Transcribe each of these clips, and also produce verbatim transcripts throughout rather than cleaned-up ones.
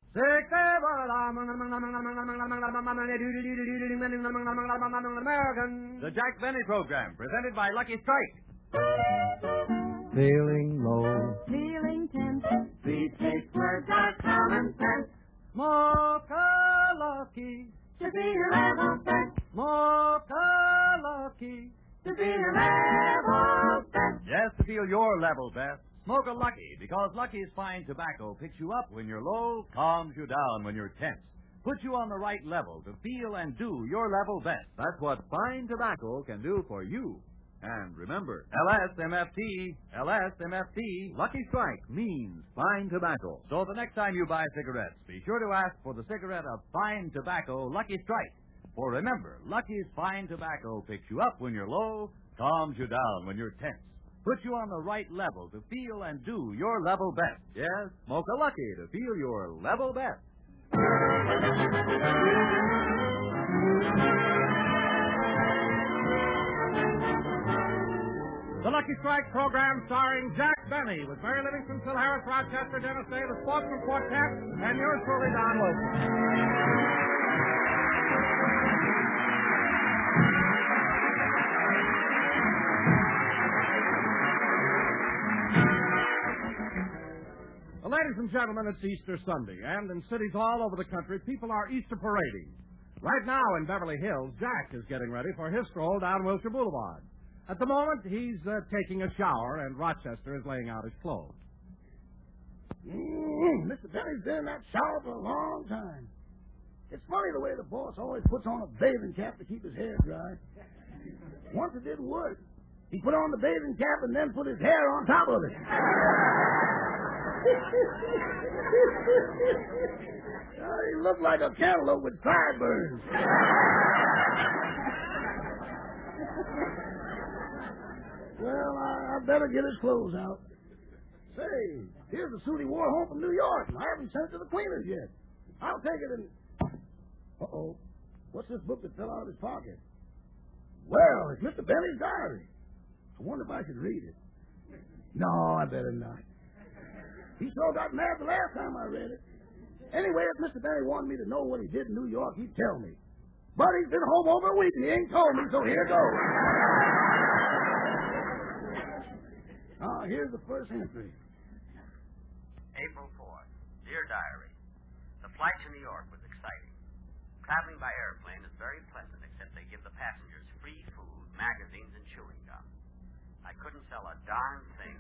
American. The Jack Benny Program, presented by Lucky Strike. Feeling low. Feeling tense. These six words are common sense. Smoke a Lucky. To be a level set. Smoke a Lucky. To be a level set. Yes, to feel your level best. Smoke a Lucky, because Lucky's fine tobacco picks you up when you're low, calms you down when you're tense, puts you on the right level to feel and do your level best. That's what fine tobacco can do for you. And remember, L S M F T, L S M F T, Lucky Strike means fine tobacco. So the next time you buy cigarettes, be sure to ask for the cigarette of fine tobacco Lucky Strike. For remember, Lucky's fine tobacco picks you up when you're low, calms you down when you're tense, puts you on the right level to feel and do your level best. Yes, smoke a Lucky to feel your level best. The Lucky Strike program starring Jack Benny with Mary Livingston, Phil Harris, Rochester, Dennis Day, the Sportsman Quartet, and yours truly, Don Wilson. Well, ladies and gentlemen, it's Easter Sunday, and in cities all over the country, people are Easter parading. Right now in Beverly Hills, Jack is getting ready for his stroll down Wilshire Boulevard. At the moment, he's uh, taking a shower, and Rochester is laying out his clothes. Mm, Mister Benny's been in that shower for a long time. It's funny the way the boss always puts on a bathing cap to keep his hair dry. Once it didn't work. He put on the bathing cap and then put his hair on top of it. uh, he looked like a cantaloupe with sideburns. Well, I, I better get his clothes out. Say, here's the suit he wore home from New York, and I haven't sent it to the cleaners yet. I'll take it and... Uh-oh. What's this book that fell out of his pocket? Well, it's Mister Benny's diary. I wonder if I should read it. No, I better not. He sure got mad the last time I read it. Anyway, if Mister Benny wanted me to know what he did in New York, he'd tell me. But he's been home over a week and he ain't told me, so here goes. Ah, here's the first entry. April fourth. Dear Diary, the flight to New York was exciting. Traveling by airplane is very pleasant, except they give the passengers free food, magazines, and chewing gum. I couldn't sell a darn thing.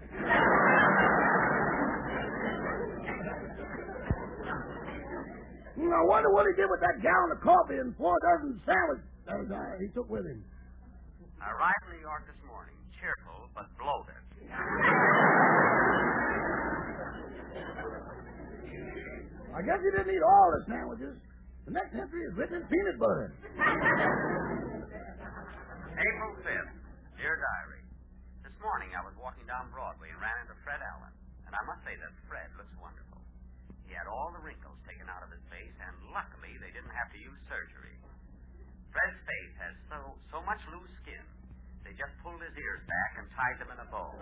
I wonder what he did with that gallon of coffee and four dozen sandwiches uh, he took with him. I arrived in New York this morning, cheerful but bloated. I guess he didn't eat all the sandwiches. The next entry is written in peanut butter. April fifth. Dear Diary, this morning I was walking down Broadway and ran into Fred Allen, and I must say that Fred looks wonderful. He had all the wrinkles taken out of his face, and luckily they didn't have to use surgery. Fred's face has so so much loose skin, they just pulled his ears back and tied them in a bow.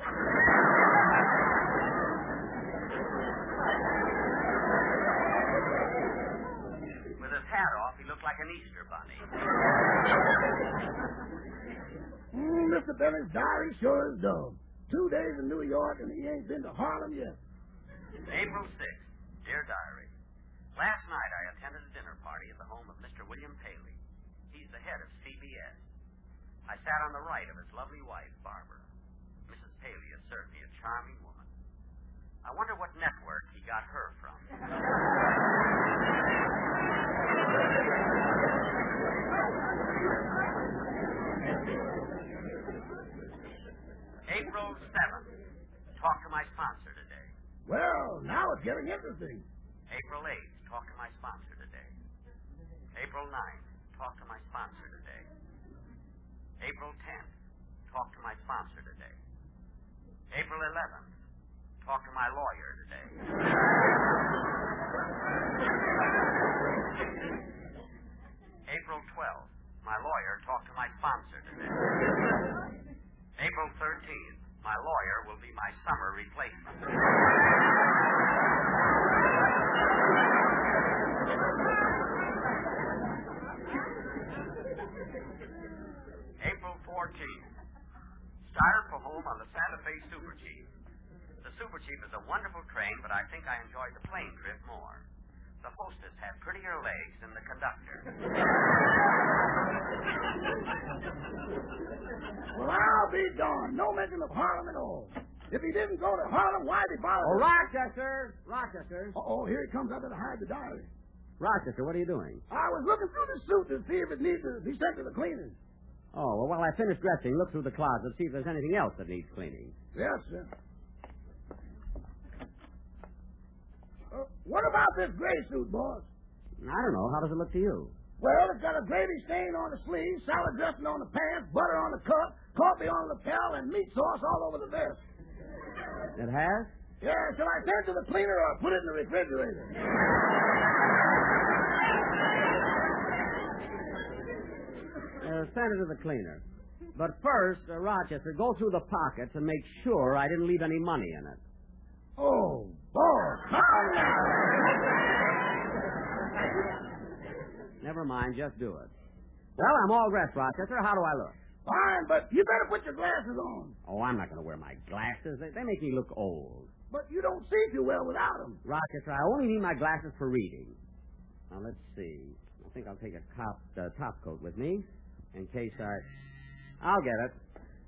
With his hat off, he looked like an Easter bunny. Mm, Mister Bennett's diary sure is dull. Two days in New York, and he ain't been to Harlem yet. April sixth. Dear Diary, last night I attended a dinner party at the home of Mister William Paley. He's the head of C B S. I sat on the right of his lovely wife, Barbara. Missus Paley is certainly a charming woman. I wonder what network he got her from. April seventh. Talk to my sponsor today. Well, now it's getting interesting. April eighth. Talk to my sponsor today. April ninth. Talk to my sponsor today. April tenth. Talk to my sponsor today. April eleventh. Talk to my lawyer today. April twelfth. My lawyer talked to my sponsor today. April thirteenth. My lawyer will be my summer replacement. Chief is a wonderful train, but I think I enjoyed the plane trip more. The hostess had prettier legs than the conductor. Well, I'll be darned. No mention of Harlem at all. If he didn't go to Harlem, why'd he bother? Oh, Rochester! Rochester! Uh-oh, here he comes up to hide the diary. Rochester, what are you doing? I was looking through the suit to see if it needs to be sent to the cleaners. Oh, well, while I finish dressing, look through the closet, see if there's anything else that needs cleaning. Yes, sir. Uh, what about this gray suit, boss? I don't know. How does it look to you? Well, it's got a gravy stain on the sleeves, salad dressing on the pants, butter on the cuff, coffee on the lapel, and meat sauce all over the vest. It has? Yeah, shall I send it to the cleaner or put it in the refrigerator? Uh, send it to the cleaner. But first, uh, Rochester, go through the pockets and make sure I didn't leave any money in it. Oh, boss. Never mind, just do it. Well, I'm all dressed, Rochester. How do I look? Fine, but you better put your glasses on. Oh, I'm not going to wear my glasses. They, they make me look old. But you don't see too well without them. Rochester, I only need my glasses for reading. Now, let's see. I think I'll take a cop, uh, top coat with me in case I... I'll get it.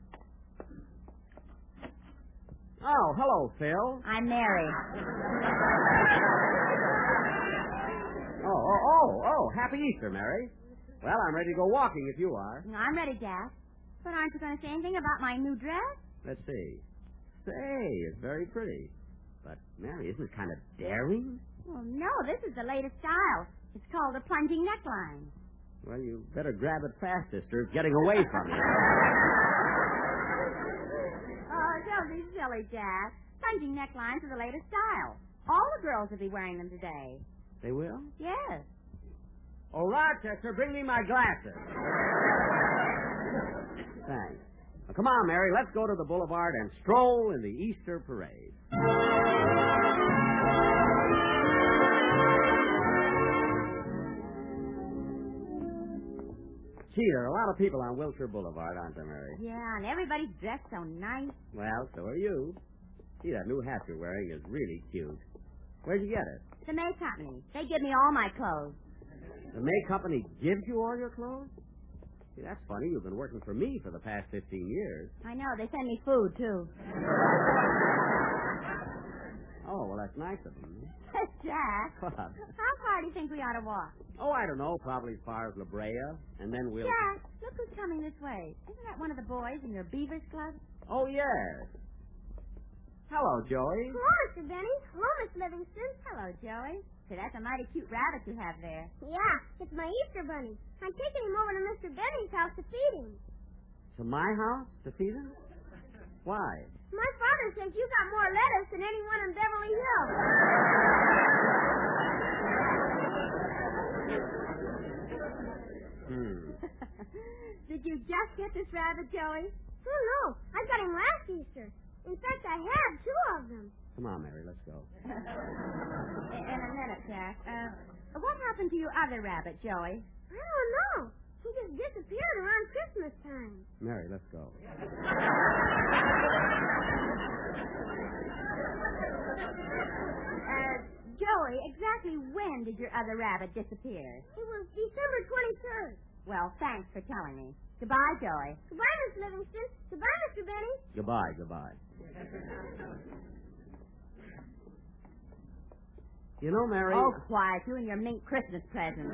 Oh, hello, Phil. I'm Mary. Oh, oh, oh, oh, happy Easter, Mary. Well, I'm ready to go walking if you are. I'm ready, Jack. But aren't you going to say anything about my new dress? Let's see. Say, it's very pretty. But, Mary, isn't it kind of daring? Well, no, this is the latest style. It's called a plunging neckline. Well, you better grab it fast, sister. It's getting away from you. Oh, don't be silly, Jack. Plunging necklines are the latest style. All the girls will be wearing them today. They will? Yes. Oh, Rochester, bring me my glasses. Thanks. Now, come on, Mary, let's go to the boulevard and stroll in the Easter parade. Gee, there are a lot of people on Wilshire Boulevard, aren't there, Mary? Yeah, and everybody's dressed so nice. Well, so are you. Gee, that new hat you're wearing is really cute. Where'd you get it? The May Company. They give me all my clothes. The May Company gives you all your clothes? See, that's funny. You've been working for me for the past fifteen years. I know. They send me food, too. Oh, well, that's nice of them. Jack. What? How far do you think we ought to walk? Oh, I don't know. Probably as far as La Brea, and then we'll... Jack, look who's coming this way. Isn't that one of the boys in your Beavers Club? Oh, yes. Hello, Joey. Hello, Mister Benny. Hello, Miss Livingston. Hello, Joey. Say, that's a mighty cute rabbit you have there. Yeah, it's my Easter bunny. I'm taking him over to Mister Benny's house to feed him. To my house to feed him? Why? My father says you got more lettuce than anyone in Beverly Hills. Hmm. Did you just get this rabbit, Joey? Oh, no. I got him last Easter. In fact, I had two of them. Come on, Mary, let's go. In a minute, Jack. Uh, what happened to your other rabbit, Joey? I don't know. He just disappeared around Christmas time. Mary, let's go. Uh, Joey, exactly when did your other rabbit disappear? It was December twenty-third. Well, thanks for telling me. Goodbye, Joey. Goodbye, Miss Livingston. Goodbye, Mister Benny. Goodbye, goodbye. You know, Mary... Oh, quiet, you and your mink Christmas presents.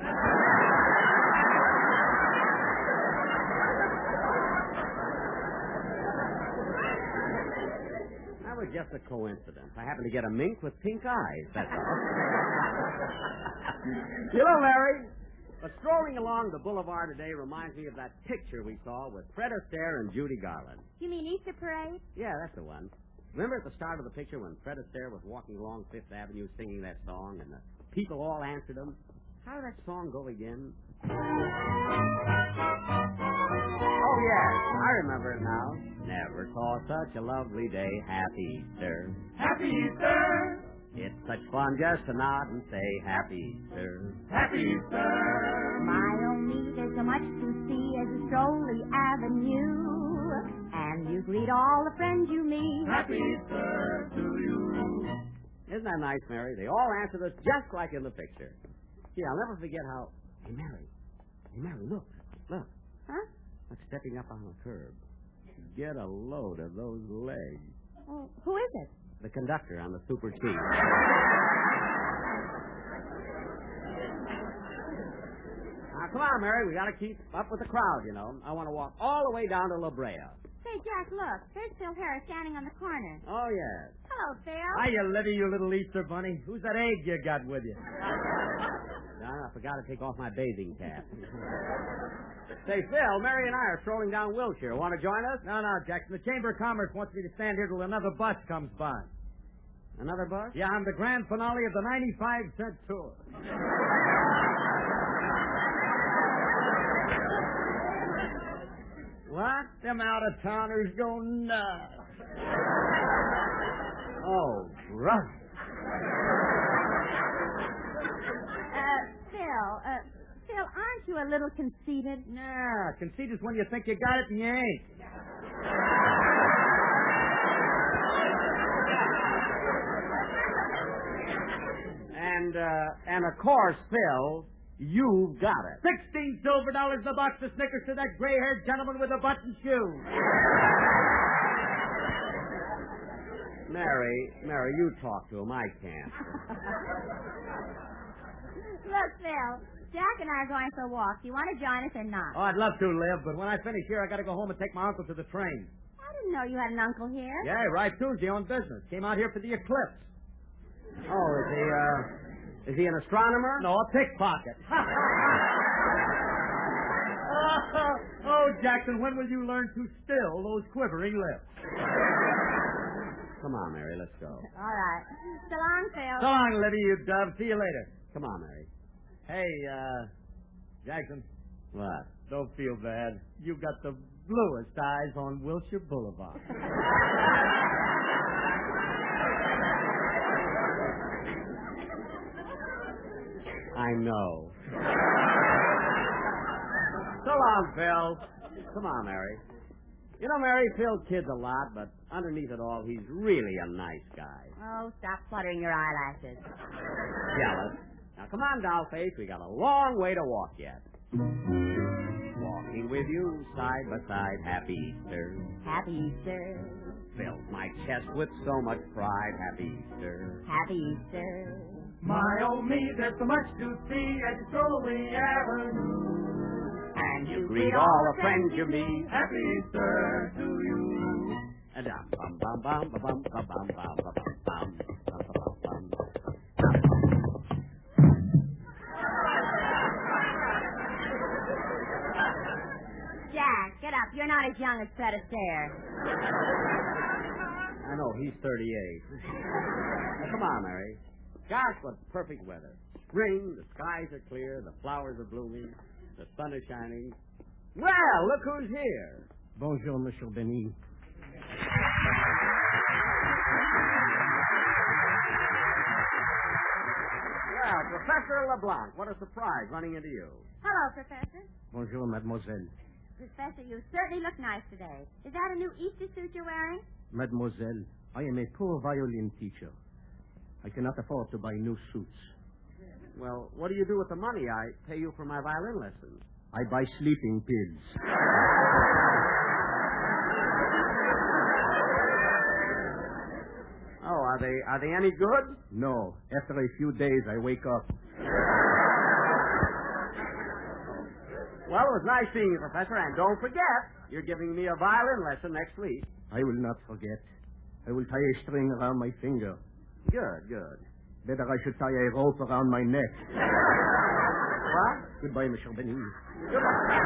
That was just a coincidence. I happened to get a mink with pink eyes, that's all. You know, Mary, but strolling along the boulevard today reminds me of that picture we saw with Fred Astaire and Judy Garland. You mean Easter Parade? Yeah, that's the one. Remember at the start of the picture when Fred Astaire was walking along Fifth Avenue singing that song and the people all answered him? How did that song go again? Oh, yes, I remember it now. Never saw such a lovely day. Happy Easter. Happy Easter! It's such fun just to nod and say Happy Easter. Happy Easter! My, oh me, there's so much to see as a strolly avenue. And And you greet all the friends you meet. Happy Easter to you. Isn't that nice, Mary? They all answered us just like in the picture. Gee, I'll never forget how... Hey, Mary. Hey, Mary, look. Look. Huh? Like stepping up on the curb. Get a load of those legs. Oh, who is it? The conductor on the Super T. Now, come on, Mary. We got to keep up with the crowd, you know. I want to walk all the way down to La Brea. Say, Jack, look. There's Phil Harris standing on the corner. Oh, yes. Hello, Phil. Hiya, Livy, you little Easter bunny. Who's that egg you got with you? Now, I forgot to take off my bathing cap. Say, Phil, Mary and I are strolling down Wilshire. Want to join us? No, no, Jackson. The Chamber of Commerce wants me to stand here till another bus comes by. Another bus? Yeah, I'm the grand finale of the ninety-five cent tour. What? Them out-of-towners go nuts. Oh, brother. Uh, Phil, uh, Phil, aren't you a little conceited? Nah, conceit is when you think you got it and you ain't. And, uh, and of course, Phil, you've got it. Sixteen silver dollars a box of Snickers to that gray-haired gentleman with a button shoe. Mary, Mary, you talk to him. I can't. Look, Phil, Jack and I are going for a walk. Do you want to join us or not? Oh, I'd love to, Liv, but when I finish here, I got to go home and take my uncle to the train. I didn't know you had an uncle here. Yeah, right, Tuesday on business. Came out here for the eclipse. Oh, is he, uh, is he an astronomer? No, a pickpocket. Oh, Jackson, when will you learn to still those quivering lips? Come on, Mary, let's go. All right. So long, Phil. So long, Libby, you dove. See you later. Come on, Mary. Hey, uh, Jackson, What? don't feel bad. You've got the bluest eyes on Wilshire Boulevard. I know. So long, Phil. Come on, Mary. You know, Mary, Phil kids a lot, but underneath it all, he's really a nice guy. Oh, stop fluttering your eyelashes. Jealous. Now, come on, Dollface. We got a long way to walk yet. Walking with you side by side, happy Easter. Happy Easter. Fills my chest with so much pride, happy Easter. Happy Easter. My oh me, there's so much to see at Strolling Avenue. And you greet all the friends you meet. Happy Easter to you. And um, bum bum bum bum bum bum bum bum bum bum bum bum. Jack, get up. You're not as young as Fred Astaire. I know, he's thirty-eight. Now, come on, Mary. Gosh, what perfect weather. Spring, the skies are clear, the flowers are blooming, the sun is shining. Well, look who's here. Bonjour, Monsieur Benny. Well, Professor LeBlanc, what a surprise running into you. Hello, Professor. Bonjour, mademoiselle. Professor, you certainly look nice today. Is that a new Easter suit you're wearing? Mademoiselle, I am a poor violin teacher. I cannot afford to buy new suits. Well, what do you do with the money I pay you for my violin lessons? I buy sleeping pills. Oh, are they are they any good? No. After a few days, I wake up. Well, it was nice seeing you, Professor, and don't forget, you're giving me a violin lesson next week. I will not forget. I will tie a string around my finger. Good, good. Better I should tie a rope around my neck. What? Goodbye, Monsieur Benny. Goodbye.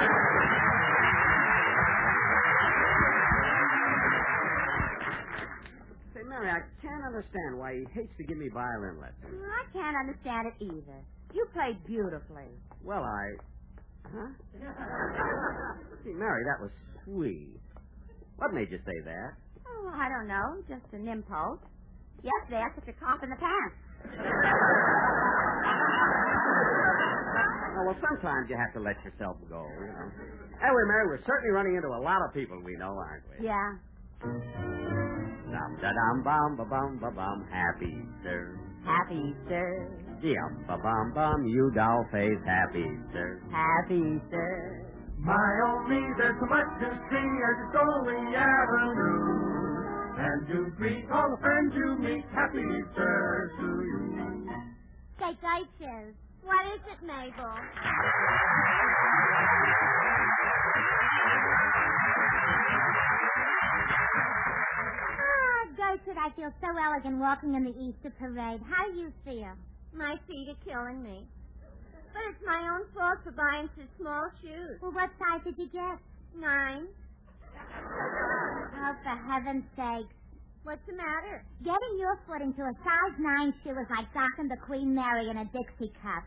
Say, Mary, I can't understand why he hates to give me violin lessons. I can't understand it either. You played beautifully. Well, I... Huh? See, Mary, that was sweet. What made you say that? Oh, I don't know. Just an impulse. Yesterday, I took a cough in the pants. Oh, well, well, sometimes you have to let yourself go, you know. Anyway, Mary, we're certainly running into a lot of people we know, aren't we? Yeah. Dum da dum bum ba bum ba bum. Happy Easter. Happy Easter. Yum ba bum bum. You doll face. Happy Easter. Happy Easter. My only, there's so much to see as you stroll the avenue. And you greet all the friends you meet. Happy Easter to you. Say, Gertrude, what is it, Mabel? Ah, Gertrude, I feel so elegant walking in the Easter parade. How do you feel? My feet are killing me. But it's my own fault for buying such small shoes. Well, what size did you get? Nine. Oh, for heaven's sake. What's the matter? Getting your foot into a size nine shoe is like docking the Queen Mary in a Dixie cup.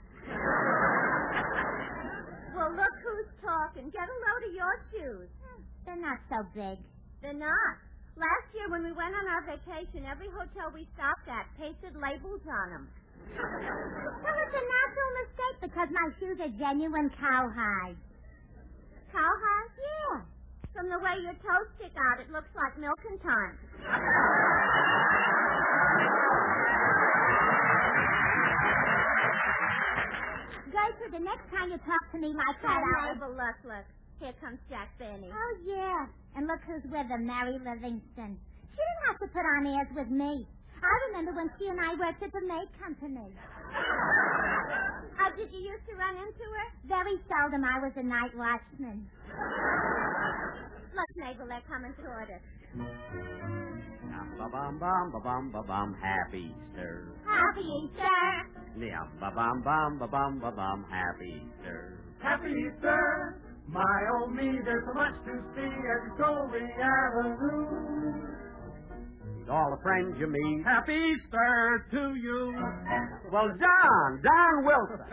Well, look who's talking. Get a load of your shoes. They're not so big. They're not. Last year when we went on our vacation, every hotel we stopped at pasted labels on them. Well, it's a natural mistake because my shoes are genuine cowhide. Cowhide? Yeah. From the way your toes stick out, it looks like milking time. Gertrude, the next time you talk to me like that, Oh, I'll... Mabel, look, look. Here comes Jack Benny. Oh, yeah. And look who's with her, Mary Livingston. She didn't have to put on airs with me. I remember when she and I worked at the maid company. Oh, did you used to run into her? Very seldom. I was a night watchman. Look, Mabel, they're coming toward us. Ba bum bum ba bum ba bum. Happy Easter. Happy Easter. Yeah, ba bum bum ba bum ba bum. Happy Easter. Happy Easter. My old me, there's so much to see as you stroll the avenue. All the friends you meet. Happy Easter to you. Well, Don, Don Wilson.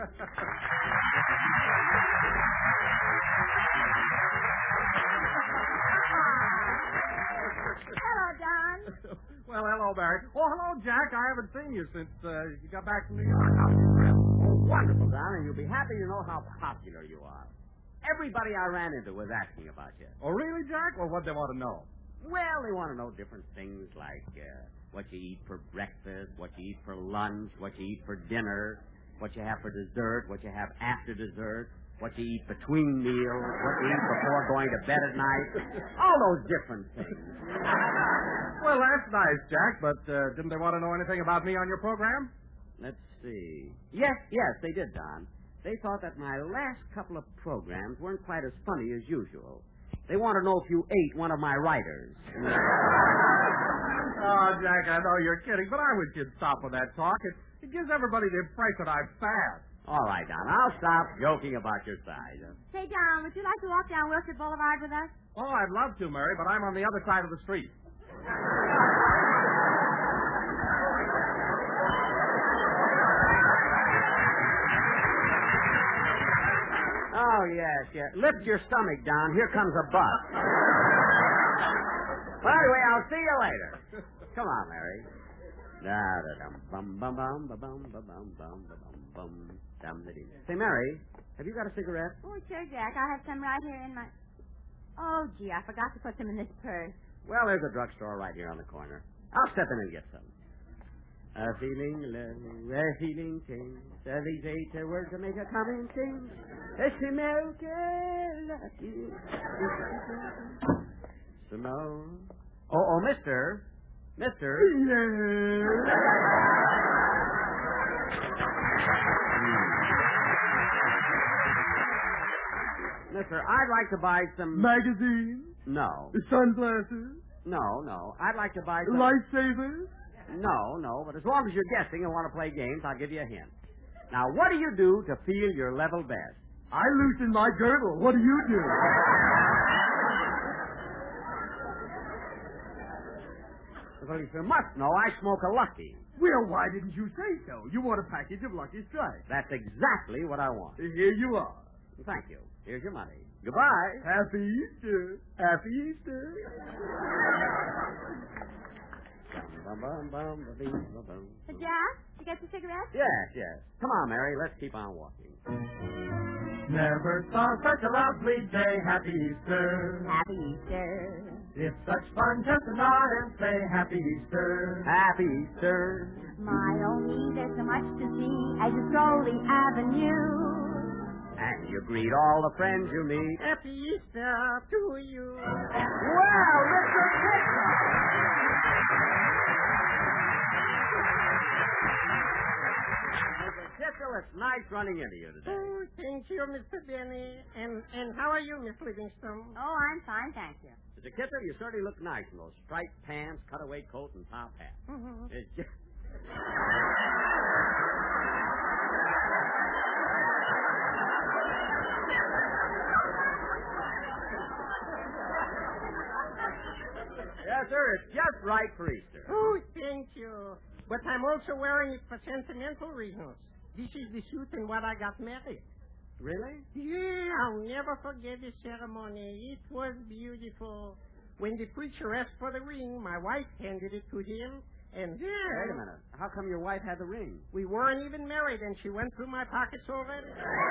Hello, Don. Well, hello, Barry. Oh, hello, Jack. I haven't seen you since uh, you got back from New York. Oh, wonderful, Don, and you'll be happy to know how popular you are. Everybody I ran into was asking about you. Oh, really, Jack? Well, what they want to know? Well, they want to know different things like uh, what you eat for breakfast, what you eat for lunch, what you eat for dinner, what you have for dessert, what you have after dessert, what you eat between meals, what you eat before going to bed at night. All those different things. Well, that's nice, Jack, but uh, didn't they want to know anything about me on your program? Let's see. Yes, yes, they did, Don. They thought that my last couple of programs weren't quite as funny as usual. They want to know if you ate one of my writers. Oh, Jack, I know you're kidding, but I wish you'd stop with that talk. It, it gives everybody the impression I'm fat. All right, Don, I'll stop joking about your size. Say, Don, would you like to walk down Wilshire Boulevard with us? Oh, I'd love to, Mary, but I'm on the other side of the street. Oh, yes, yes. Lift your stomach down. Here comes a bus. Well, anyway, I'll see you later. Come on, Mary. Da da dum bum bum bum ba bum ba bum bum ba bum bum dum da dee. Say, Mary, have you got a cigarette? Oh, sure, Jack. I have some right here in my... Oh, gee, I forgot to put them in this purse. Well, there's a drugstore right here on the corner. I'll step in and get some. A feeling low, a feeling change. So these eight words to make a common change. It's a lucky. Simone. Oh, oh, mister. Mister. Mister, I'd like to buy some... Magazines? No. Sunglasses? No, no. I'd like to buy some... Lifesavers? No, no, but as long as you're guessing and want to play games, I'll give you a hint. Now, what do you do to feel your level best? I loosen my girdle. What do you do? Well, if you must know, I smoke a Lucky. Well, why didn't you say so? You want a package of Lucky Strikes. That's exactly what I want. Here you are. Thank you. Here's your money. Goodbye. Happy Easter. Happy Easter. Bum, bum, bum, bum, bum, bum, bum. Jack, did you get your cigarette? Yes, yes. Come on, Mary. Let's keep on walking. Never saw such a lovely day. Happy Easter. Happy Easter. It's such fun just to nod and say Happy Easter. Happy Easter. My oh me, there's so much to see as you stroll the avenue. And you greet all the friends you meet. Happy Easter to you. Well, Mister Kitzel, it's nice running into you today. Oh, thank you, Mister Denny. And and how are you, Miss Livingstone? Oh, I'm fine, thank you. Mister Kitzel, you certainly look nice in those striped pants, cutaway coat, and top hat. Mm-hmm. It's just... Yes, sir, it's just right for Easter. Oh, thank you. But I'm also wearing it for sentimental reasons. This is the suit in what I got married. Really? Yeah, I'll never forget the ceremony. It was beautiful. When the preacher asked for the ring, my wife handed it to him, and then... Wait a minute. How come your wife had the ring? We weren't even married, and she went through my pockets already.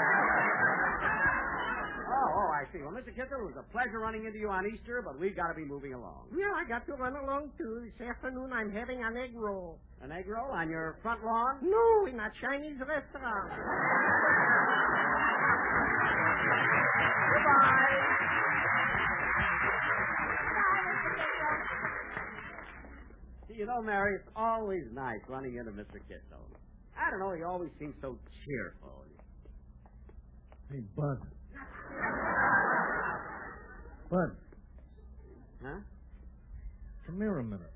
Oh, oh, I see. Well, Mister Kitzel, it was a pleasure running into you on Easter, but we've got to be moving along. Well, I got to run along, too. This afternoon, I'm having an egg roll. An egg roll on your front lawn? No, in a Chinese restaurant. Goodbye. See, you know, Mary, it's always nice running into Mister Kitzel. I don't know, he always seems so cheerful. Hey, Bud. Bud. Huh? Come here a minute.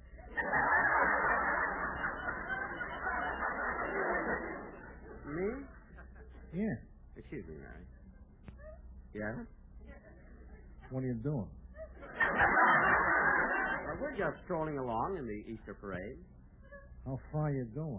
Me? Yeah. Excuse me, Mary. Yeah? What are you doing? Well, we're just strolling along in the Easter parade. How far are you going?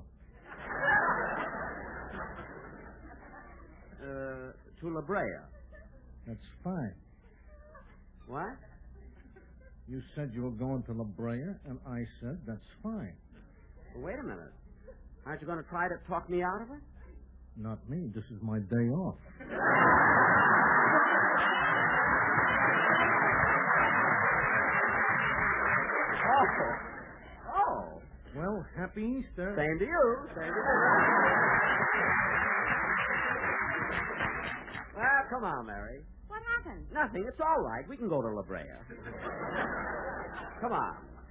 Uh, to La Brea. That's fine. What? You said you were going to La Brea, and I said that's fine. Well, wait a minute. Aren't you going to try to talk me out of it? Not me. This is my day off. Oh. Oh. Well, happy Easter. Same to you. Same to you. Well, come on, Mary. What happened? Nothing. It's all right. We can go to La Brea. Come on.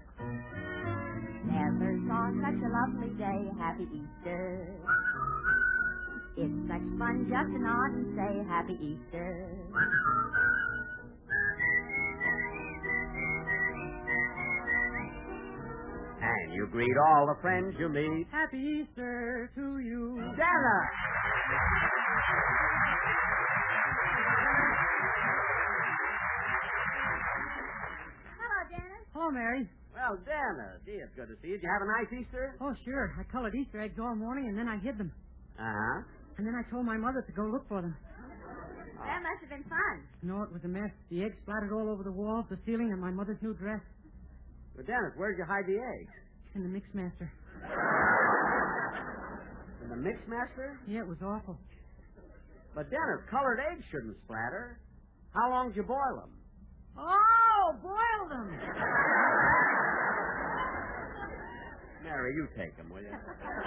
Never saw such a lovely day. Happy Easter. It's such fun just to nod and say Happy Easter. And you greet all the friends you meet. Happy Easter to you. Dana! Hello, Dennis. Hello, Mary. Well, Dana, gee, it's good to see you. Did you have a nice Easter? Oh, sure. I colored Easter eggs all morning, and then I hid them. Uh-huh. And then I told my mother to go look for them. That must have been fun. No, it was a mess. The eggs splattered all over the walls, the ceiling, and my mother's new dress. Well, Dennis, where'd you hide the eggs? In the Mixmaster. In the Mixmaster? Yeah, it was awful. But, Dennis, colored eggs shouldn't splatter. How long did you boil them? Oh, boil them. Mary, you take them, will you?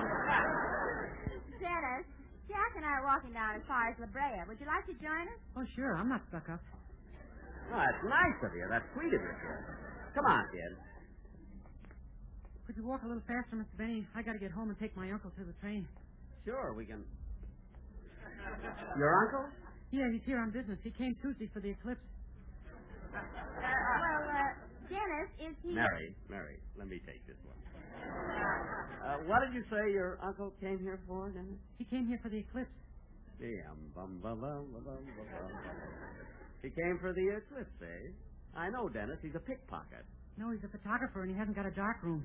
Dennis, Jack and I are walking down as far as La Brea. Would you like to join us? Oh, sure. I'm not stuck up. Oh, that's nice of you. That's sweet of you, kid. Come on, kid. Could you walk a little faster, Mister Benny? I got to get home and take my uncle to the train. Sure, we can. Your uncle? Yeah, he's here on business. He came Tuesday for the eclipse. Well, uh, Dennis, is he... Mary, Mary, let me take this one. Uh, what did you say your uncle came here for, Dennis? He came here for the eclipse. Yeah, bum, bum, bum, bum, bum, bum, bum. He came for the eclipse, eh? I know, Dennis. He's a pickpocket. No, he's a photographer, and he hasn't got a dark room.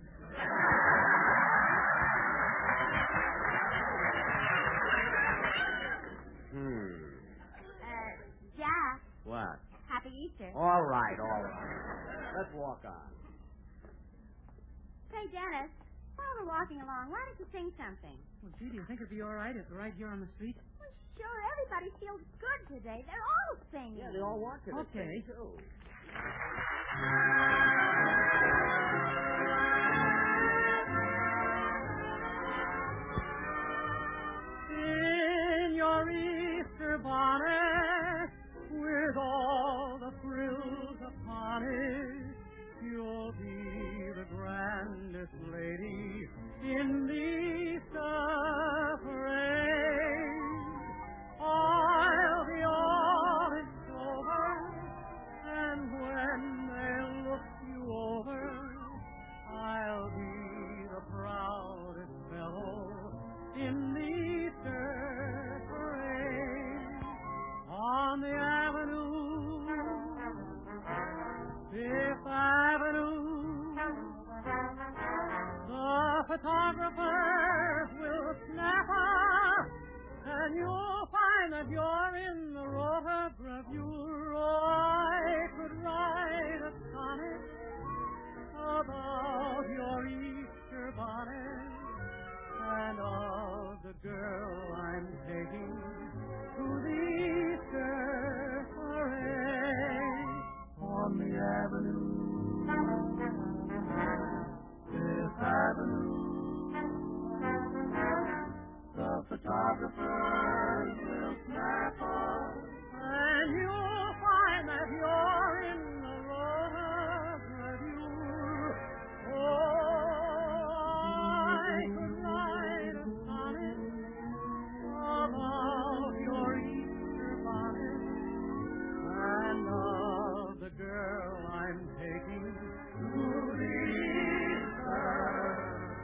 Hmm. Uh, Jack, What? Happy Easter. All right, all right. Let's walk on. Say, Dennis, while we're walking along, why don't you sing something? Well, gee, do you think it'd be all right if we're right here on the street? Well, sure, everybody feels so good today. They're all singing. Yeah, they all want to. Okay. Too. In your Easter bonnet, with all the frills upon it, you'll be the grandest lady in the Easter parade. I'll be all in silver, and when they look you over, I'll be the proudest fellow in the Easter parade. On the avenue, Fifth Avenue, the photographers will snap us, and you'll find that you're in the rotogravure. Oh, I could write a sonnet about your Easter bonnet and of the girl I'm taking to the Easter parade. On the avenue, Fifth Avenue, the photographers will snap us, and you'll find that you're in the rotogravure. Oh, I could write a sonnet about your Easter bonnet and of the girl I'm taking to the Easter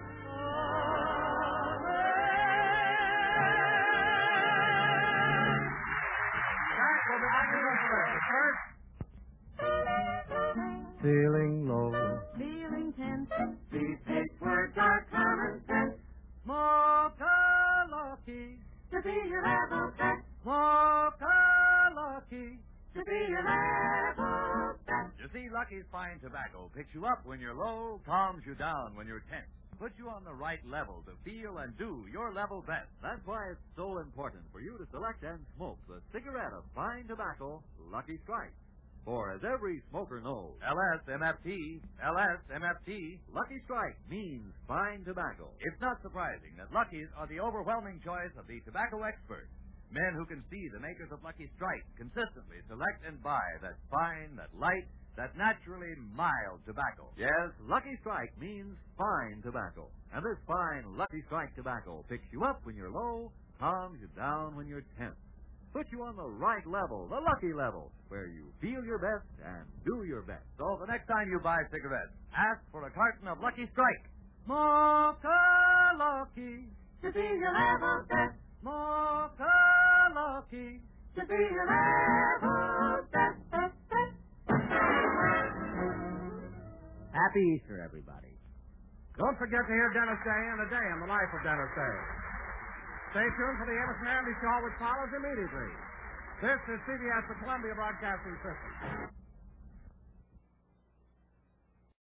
Feeling low. Feeling tense. These eight words are common sense. Mocha lucky to be your level best. Mocha lucky to be your level best. You see, Lucky's fine tobacco picks you up when you're low, calms you down when you're tense, puts you on the right level to feel and do your level best. That's why it's so important for you to select and smoke the cigarette of fine tobacco, Lucky Strike. For as every smoker knows, L S M F T, L S M F T, Lucky Strike means fine tobacco. It's not surprising that Luckies are the overwhelming choice of the tobacco experts. Men who can see the makers of Lucky Strike consistently select and buy that fine, that light, that naturally mild tobacco. Yes, Lucky Strike means fine tobacco. And this fine Lucky Strike tobacco picks you up when you're low, calms you down when you're tense, puts you on the right level, the lucky level, where you feel your best and do your best. So the next time you buy cigarettes, ask for a carton of Lucky Strike. Mocha lucky to be your level best. Mocha lucky to be your level best. best, best. Happy Easter, everybody. Don't forget to hear Dennis Day and a day in the life of Dennis Day. Stay tuned for the Amos and Andy Show, which follows immediately. This is C B S, the Columbia Broadcasting System.